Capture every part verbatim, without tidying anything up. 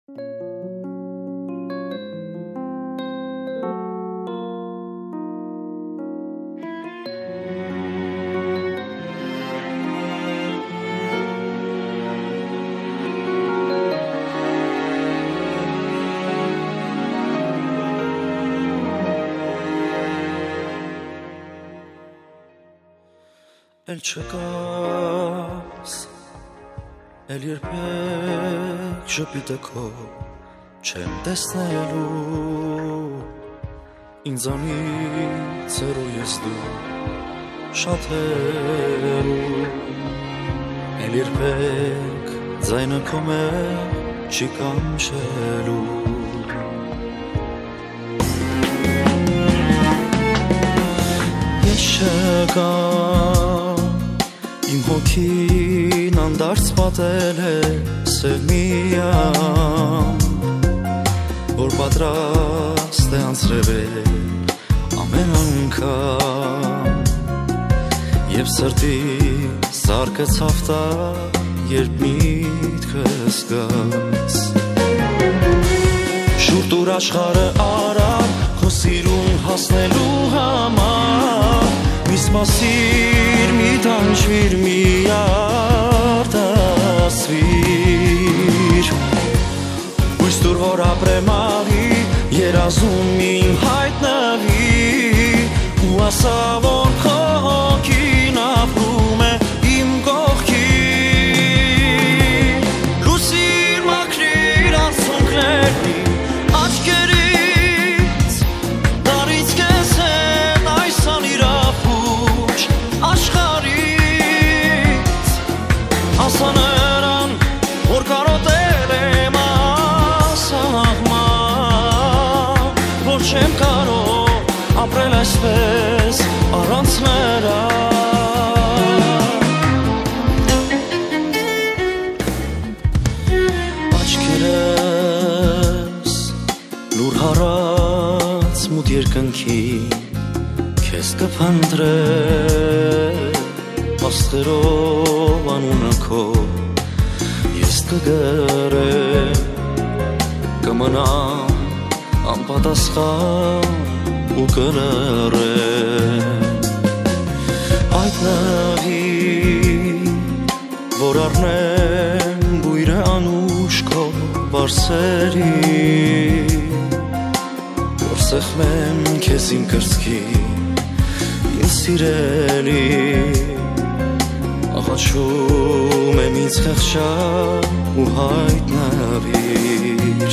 Էլ չկաս, էլ երբեք ժպիտը քո չեմ տեսնելու, ինձանից հեռու ես դու շատ հեռու, էլ երբեք ձայնը քո մեջ չի կանչելու. Ես չկամ, իմ հոգին անդարձ պատել է սև միամ, որ պատրաստ է անցրևել ամեն անգամ, և սրտի զարկը ցավտա, երբ միտքս գաս. Շուր տուր աշխարհը արար, քո սիրուն հասնելու համար, մի սպասիր, մի տանջվիր, մի արտասվիր, հույս տուր, որ ապրեմ արի, երազում իմ հայտնվի, ու ասա, որ քո հոգին ապրում է իմ կողքին. Լուսիր, մաքրիր արցունքներն իմ աչքերից, դարից քեզ հետ այս անիրապուչ աշխարհից, ասա նրան, որ կարոտել եմ ասահման, որ չեմ կարող ապրել այսպես առանց նրա. Աչքերս լուր հարած մութ երկնքին քեզ կփնտրեմ, աստղերով անունը քո ես կգրեմ, կմնամ անպատասխան ու կլռեմ. Հայտնվի, որ առնեմ բույրը անուշ քո վարսերի, որ սեղմեմ քեզ իմ կրծքին, ինձ սիրելի, աղաչում եմ ինձ խեղճան ու հայտնվիր.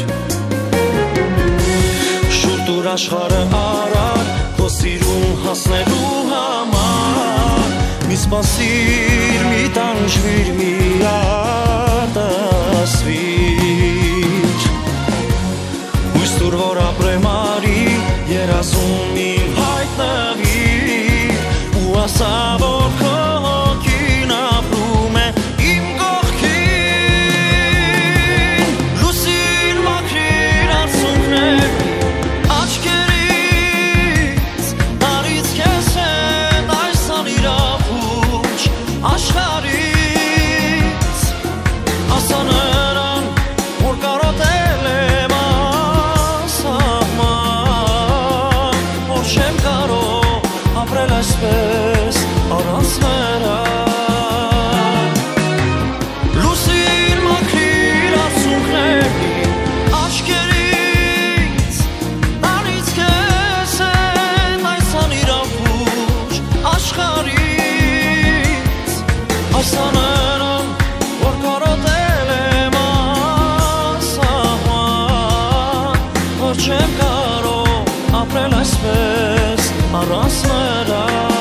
Շուր տուր աշխարհը արար, քո սիրուն հասնելու համար, մի սպասիր, մի տանջվիր, մի արտասվիր, հույս տուր, որ ապրեմ արի, երազում իմ հայտնվի, ու ասա, որ քո հոգին ապրում է իմ կողքին. Լուսիր, մաքրիր արցունքներն աչքերից, դարից քեզ հետ այս անիրապուչ աշխարհից, ասա նրան, որ կարոտել եմ ասահման, որ չեմ կարող ապրել այսպես առանց նրա. Լուսիր, մաքրիր արցունքներն աչքերից, դարից քեզ հետ այս անիրապուչ աշխարհից, ասա նրան, որ կարոտել եմ ասահման, որ չեմ կարող ապրել այսպես առանց նրա.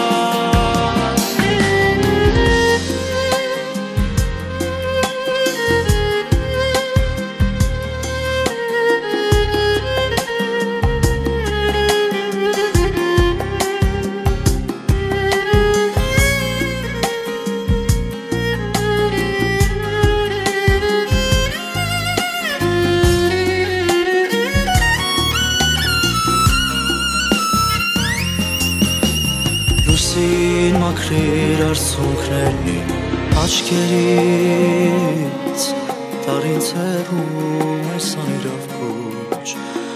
Լուսին մաքրիր արցունքներն իմ աչքերից, դարից հեռու այս անիրավ քուչ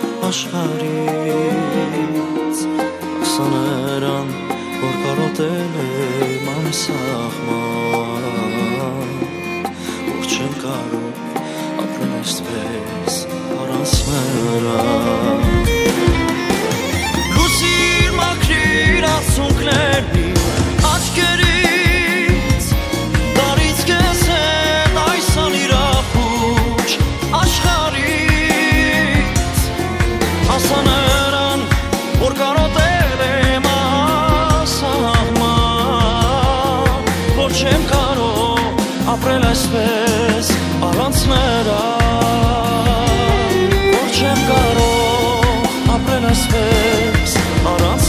աշխարից ասաներան որ կարոտել եմ անսահման որ չեմ կարող ապրել այսպես առանց նրան լուսիր մաքրիր ասունքներն աչքերից դարից կես են այս անիրավ քուչ աշխարից ասա նրան որ կարոտել եմ ասահման որ չեմ կարող ապրել այսպես առանց նրան որ չեմ կարող ապրել այսպես առանց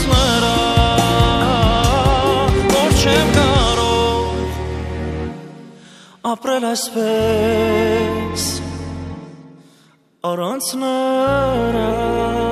նրան որ չեմ կարող ապրել այսպես առանց նրան